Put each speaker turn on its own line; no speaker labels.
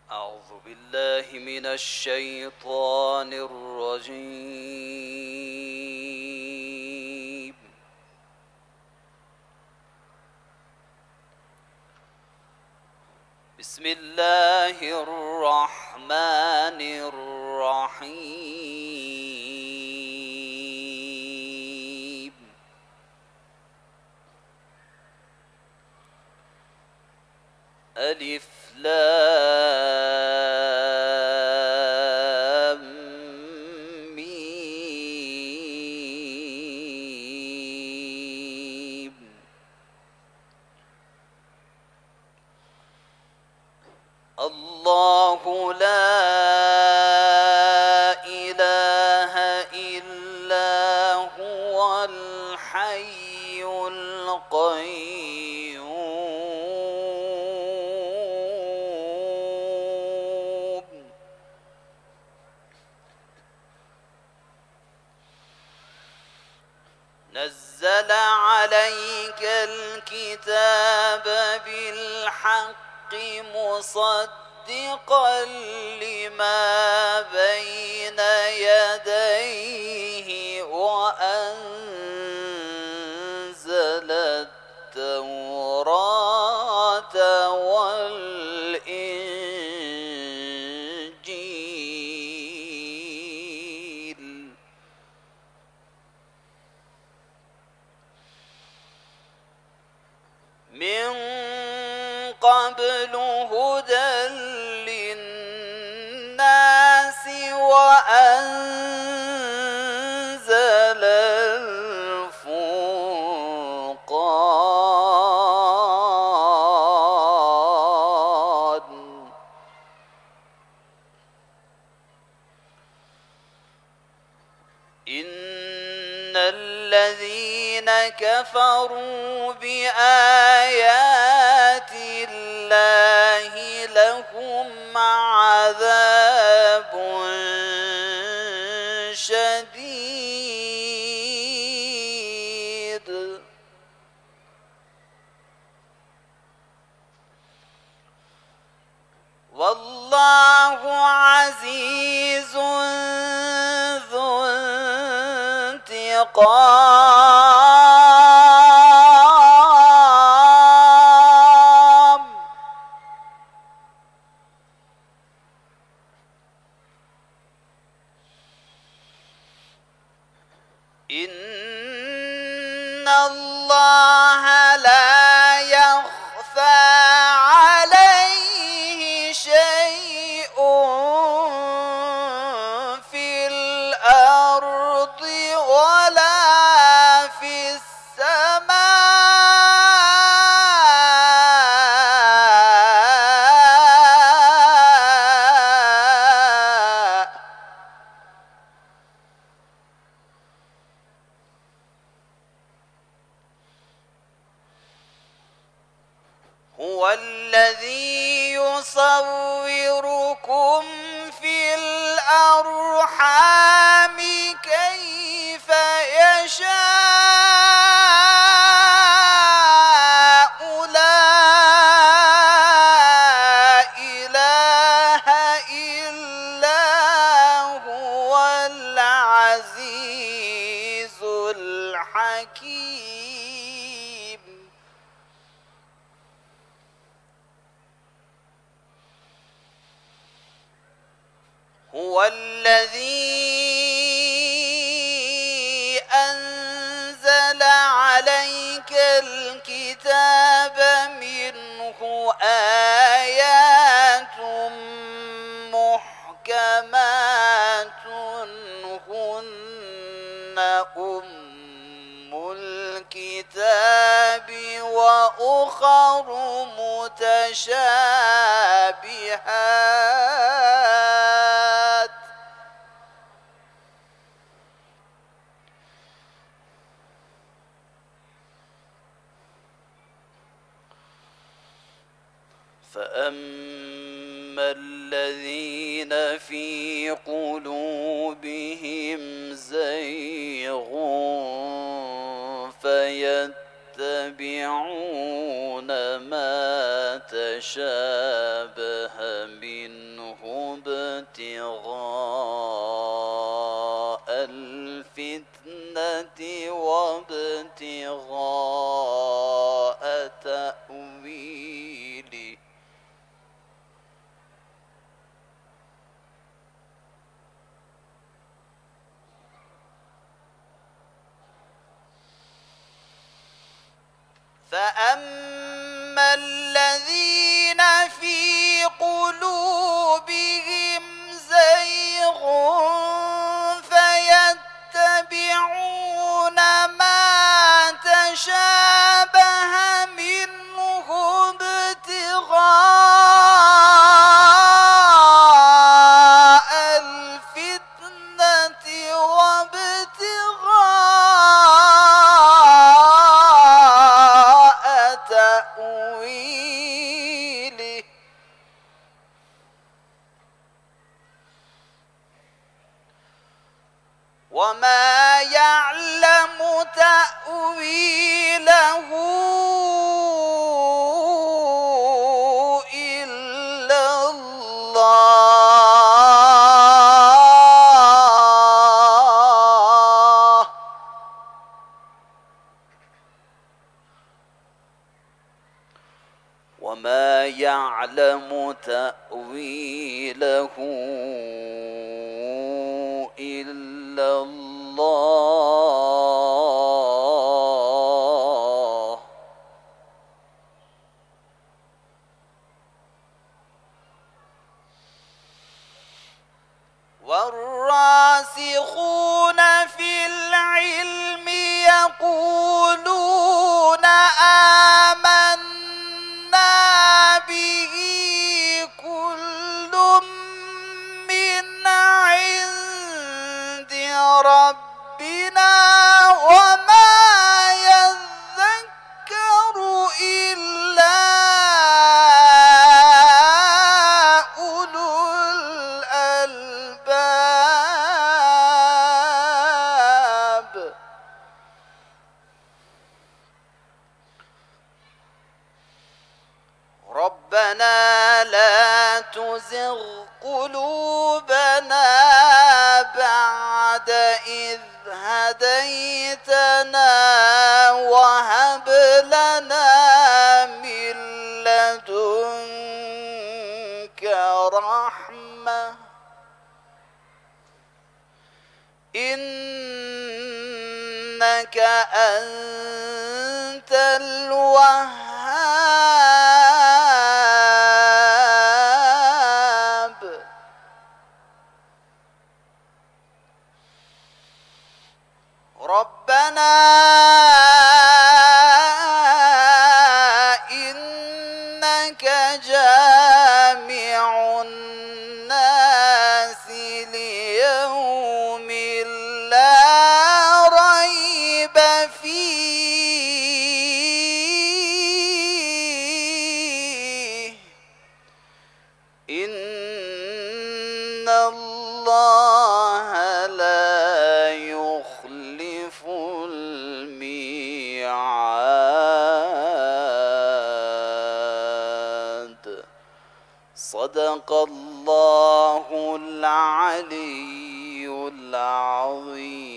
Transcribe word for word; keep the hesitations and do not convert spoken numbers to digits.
أعوذ بالله من الشيطان الرجيم. بسم الله الرحمن الرحيم. ألف لام ميم. الله لا إله إلا هو الحي القيوم. نزل عليك الكتاب بالحق مصدقا لما بين يديه وأنزل التوراة والإنجيل من قبل هدى للناس وأنزل الفرقان. إن الذين كفروا بآيات الله لهم عذاب شديد والله عزيز ذو انتقام. إن الله لا يخفى عليه شيء في الأرض ولا في السماء. هو الذي يصوركم في الأرحام كيف يشاء لا إله إلا هو العزيز الحكيم. هو الذي أنزل عليك الكتاب منه آيات محكمات هن أم الكتاب وأخر متشابهات فأما الذين في قلوبهم زيغ فيتبعون ما تشابه منه ابتغاء الفتنة وابتغاء تأويله فأما الذين في قلوبهم زيغ فيتبعون ما تشابه منه ابتغاء الفتنة وابتغاء تأويله وما يعلم تأويله إلا الله وما يعلم تأويله إلا الله والراسخون في العلم يقولون آمنا به كل من عند ربنا وما يذكر إلا أولو الألباب ربنا لا تزغ قلوبنا بعد إذ هديتنا وهب لنا من لدنك رحمة إنك أنت الوهاب ربنا إنك جامع الناس ليوم لا ريب فيه إن الله لا يخلف الميعاد صدق الله العلي العظيم.